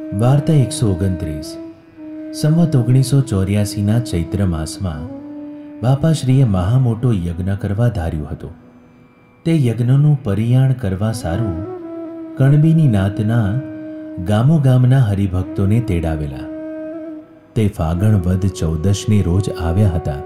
વાર્તા 129 સંવત 1984ના ચૈત્ર માસમાં બાપાશ્રીએ મહામોટો યજ્ઞ કરવા ધાર્યું હતું. તે યજ્ઞનું પરિયાણ કરવા સારું કણબીની નાતના ગામો ગામના હરિભક્તોને તેડાવેલા. તે ફાગણ વદ 14ની રોજ આવ્યા હતા.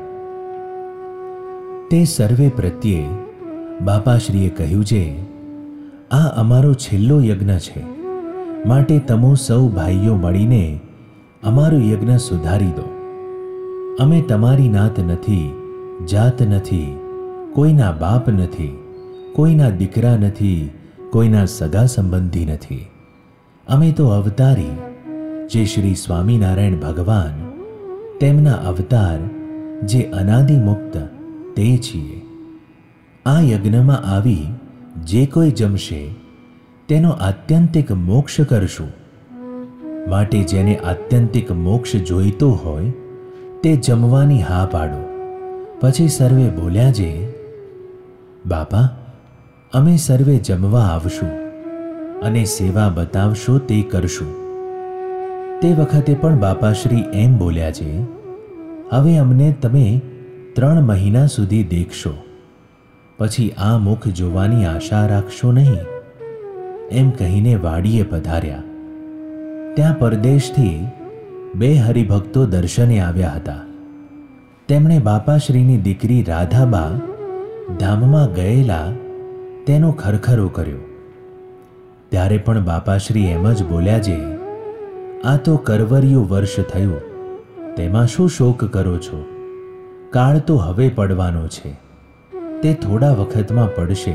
તે સર્વે પ્રત્યે બાપાશ્રીએ કહ્યું છે, આ અમારો છેલ્લો યજ્ઞ છે, માટે તમો સૌ ભાઈઓ મળીને અમારું યજ્ઞ સુધારી દો. અમે તમારી નાત નથી, જાત નથી, કોઈના બાપ નથી, કોઈના દીકરા નથી, કોઈના સગા સંબંધી નથી. અમે તો અવતારી જે શ્રી સ્વામિનારાયણ ભગવાન, તેમના અવતાર જે અનાદિમુક્ત તે છીએ. આ યજ્ઞમાં આવી જે કોઈ જમશે તેનો આત્યંતિક મોક્ષ કરશું. માટે જેને આત્યંતિક મોક્ષ જોઈતો હોય તે જમવાની હા પાડો. પછી સર્વે બોલ્યા જે, બાપા, અમે સર્વે જમવા આવશું અને સેવા બતાવશો તે કરશું. તે વખતે પણ બાપાશ્રી એમ બોલ્યા છે, હવે અમને તમે 3 મહિના સુધી દેખશો, પછી આ મુખ જોવાની આશા રાખશો નહીં. એમ કહીને વાડીએ પધાર્યા. ત્યાં પરદેશથી 2 હરિભક્તો દર્શને આવ્યા હતા. તેમણે બાપાશ્રીની દીકરી રાધાબા ધામમાં ગયેલા તેનો ખરખરો કર્યો. ત્યારે પણ બાપાશ્રી એમ જ બોલ્યા છે, આ તો કરવરિયું વર્ષ થયું, તેમાં શું શોક કરો છો? કાળ તો હવે પડવાનો છે, તે થોડા વખતમાં પડશે.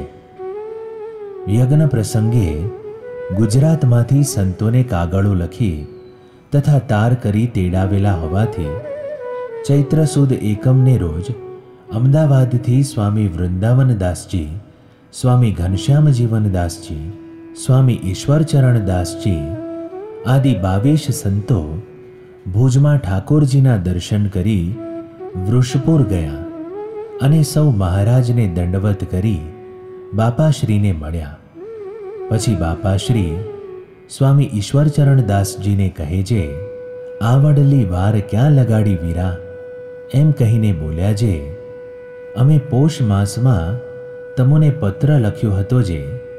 યજ્ઞ પ્રસંગે ગુજરાતમાંથી સંતોને કાગળો લખી તથા તાર કરી તેડાવેલા હોવાથી ચૈત્ર સુદ એકમને રોજ અમદાવાદથી સ્વામી વૃંદાવનદાસજી, સ્વામી ઘનશ્યામજીવનદાસજી, સ્વામી ઈશ્વરચરણદાસજી આદિ 22 સંતો ભુજમાં ઠાકોરજીના દર્શન કરી વૃષપુર ગયા અને સૌ મહારાજને દંડવત કરી બાપાશ્રીને મળ્યા. પછી બાપાશ્રી સ્વામી ઈશ્વરચરણદાસજીને કહે છે, આવડલી વાર ક્યાં લગાડી વીરા? એમ કહીને બોલ્યા છે, અમે પોષ માસમાં તમોને પત્ર લખ્યો હતો જે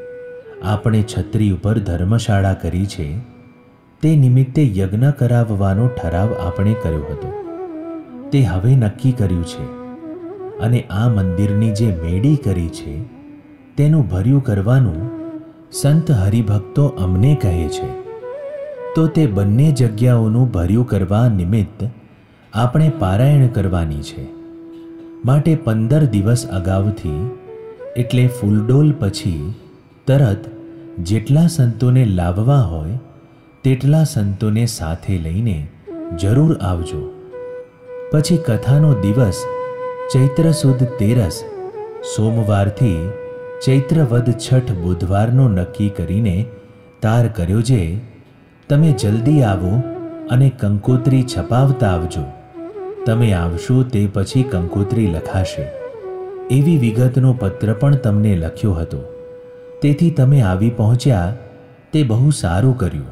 આપણે છત્રી ઉપર ધર્મશાળા કરી છે, તે નિમિત્તે યજ્ઞ કરાવવાનો ઠરાવ આપણે કર્યો હતો. તે હવે નક્કી કર્યું છે અને આ મંદિરની જે મેડી કરી છે તેનું ભર્યું કરવાનું સંત હરિભક્તો અમને કહે છે. તો તે બંને જગ્યાઓનું ભર્યું કરવા નિમિત્ત આપણે પારાયણ કરવાની છે. માટે 15 દિવસ અગાઉથી એટલે ફૂલડોલ પછી તરત જેટલા સંતોને લાવવા હોય તેટલા સંતોને સાથે લઈને જરૂર આવજો. પછી કથાનો દિવસ ચૈત્ર સુદ 13 સોમવારથી ચૈત્ર વદ 6 બુધવારનો નક્કી કરીને તાર કર્યો છે. તમે જલ્દી આવો અને કંકોત્રી છપાવતા આવજો. તમે આવશો તે પછી કંકોત્રી લખાશે. એવી વિગતનો પત્ર પણ તમને લખ્યો હતો. તેથી તમે આવી પહોંચ્યા તે બહુ સારું કર્યું.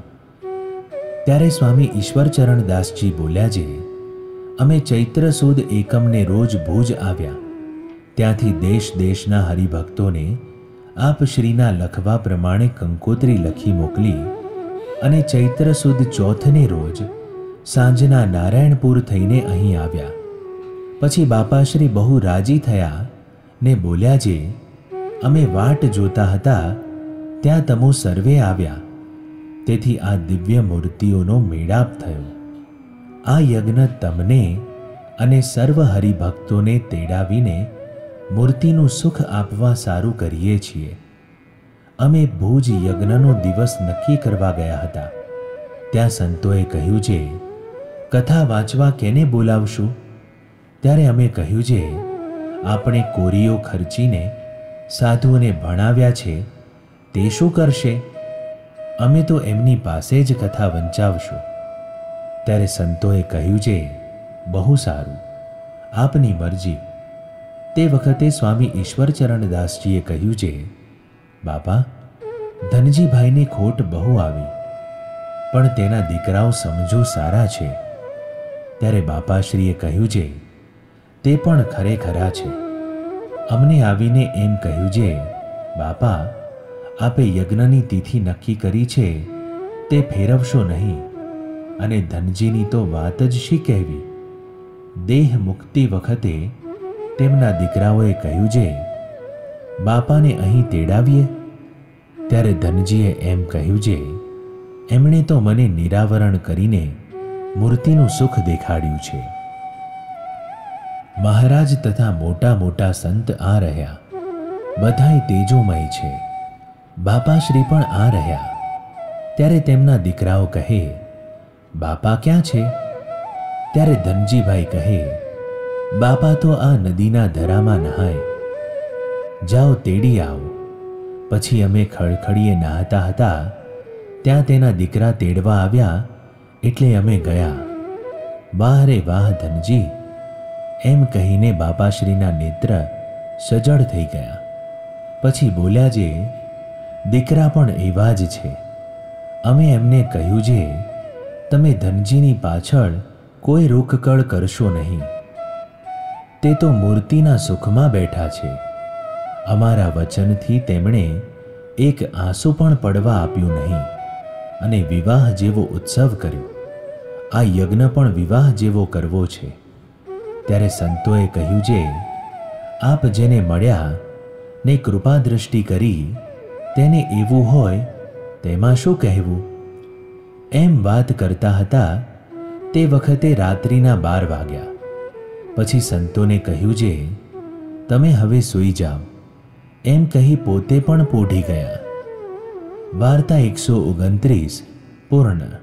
ત્યારે સ્વામી ઈશ્વરચરણદાસજી બોલ્યા છે, અમે ચૈત્ર સુદ એકમને રોજ ભુજ આવ્યા. ત્યાંથી દેશ દેશના હરિભક્તોને આપ શ્રીના લખવા પ્રમાણે કંકોત્રી લખી મોકલી અને ચૈત્ર સુદ 4ને રોજ સાંજના નારાયણપુર થઈને અહીં આવ્યા. પછી બાપાશ્રી બહુ રાજી થયા ને બોલ્યા છે, અમે વાટ જોતા હતા ત્યાં તમો સર્વે આવ્યા, તેથી આ દિવ્ય મૂર્તિઓનો મેળાપ થયો. આ યજ્ઞ તમને અને સર્વ હરિભક્તોને તેડાવીને મૂર્તિનું સુખ આપવા સારું કરીએ છીએ. અમે ભુજ યજ્ઞનો દિવસ નક્કી કરવા ગયા હતા. ત્યાં સંતોએ કહ્યું છે, કથા વાંચવા કેને બોલાવશું? ત્યારે અમે કહ્યું છે, આપણે કોરીઓ ખર્ચીને સાધુઓને ભણાવ્યા છે, તે શું કરશે? અમે તો એમની પાસે જ કથા વંચાવશું. ત્યારે સંતોએ કહ્યું છે, બહુ સારું, આપની મરજી. તે વખતે સ્વામી ઈશ્વરચરણદાસજીએ કહ્યું છે, બાપા, ધનજીભાઈની ખોટ બહુ આવી. પણ તેના દીકરાઓ સમજો સારા છે. ત્યારે બાપાશ્રીએ કહ્યું છે, તે પણ ખરેખરા છે. અમને આવીને એમ કહ્યું છે, બાપા, આપે યજ્ઞની તિથિ નક્કી કરી છે તે ફેરવશો નહીં, અને ધનજીની તો વાત જ શી કહેવી. દેહ મુક્તિ વખતે તેમના દીકરાઓએ કહ્યું છે, બાપાને અહીં તેડાવીએ. ત્યારે ધનજીએ એમ કહ્યું છે, એમણે તો મને નિરાવરણ કરીને મૂર્તિનું સુખ દેખાડ્યું છે. મહારાજ તથા મોટા મોટા સંત આ રહ્યા, બધાય તેજોમય છે. બાપાશ્રી પણ આ રહ્યા. ત્યારે તેમના દીકરાઓ કહે, બાપા ક્યાં છે? ત્યારે ધનજીભાઈ કહે, બાપા તો આ નદીના ધરામાં નહાય. જાઓ તેડી આવો. પછી અમે ખડખડીએ નહાતા હતા ત્યાં તેના દીકરા તેડવા આવ્યા એટલે અમે ગયા. વાહ રે વાહ ધનજી, એમ કહીને બાપાશ્રીના નેત્ર સજળ થઈ ગયા. પછી બોલ્યા જે, દીકરા પણ એવા જ છે. અમે એમને કહ્યું છે, તમે ધનજીની પાછળ કોઈ રોકકળ કરશો નહીં. તે તો મૂર્તિના સુખમાં બેઠા છે. અમારા વચનથી તેમણે એક આંસુ પણ પડવા આપ્યું નહીં, અને વિવાહ જેવો ઉત્સવ કર્યો. આ યજ્ઞ પણ વિવાહ જેવો કરવો છે. ત્યારે સંતોએ કહ્યું છે, આપ જેને મળ્યા ને કૃપા દૃષ્ટિ કરી તેને એવું હોય તેમાં શું કહેવું. એમ વાત કરતા હતા તે વખતે રાત્રિના 12 વાગ્યા. પછી સંતોને કહ્યું છે, તમે હવે સૂઈ જાઓ. એમ કહી પોતે પણ પોઢી ગયા. વાર્તા 129 પૂર્ણ.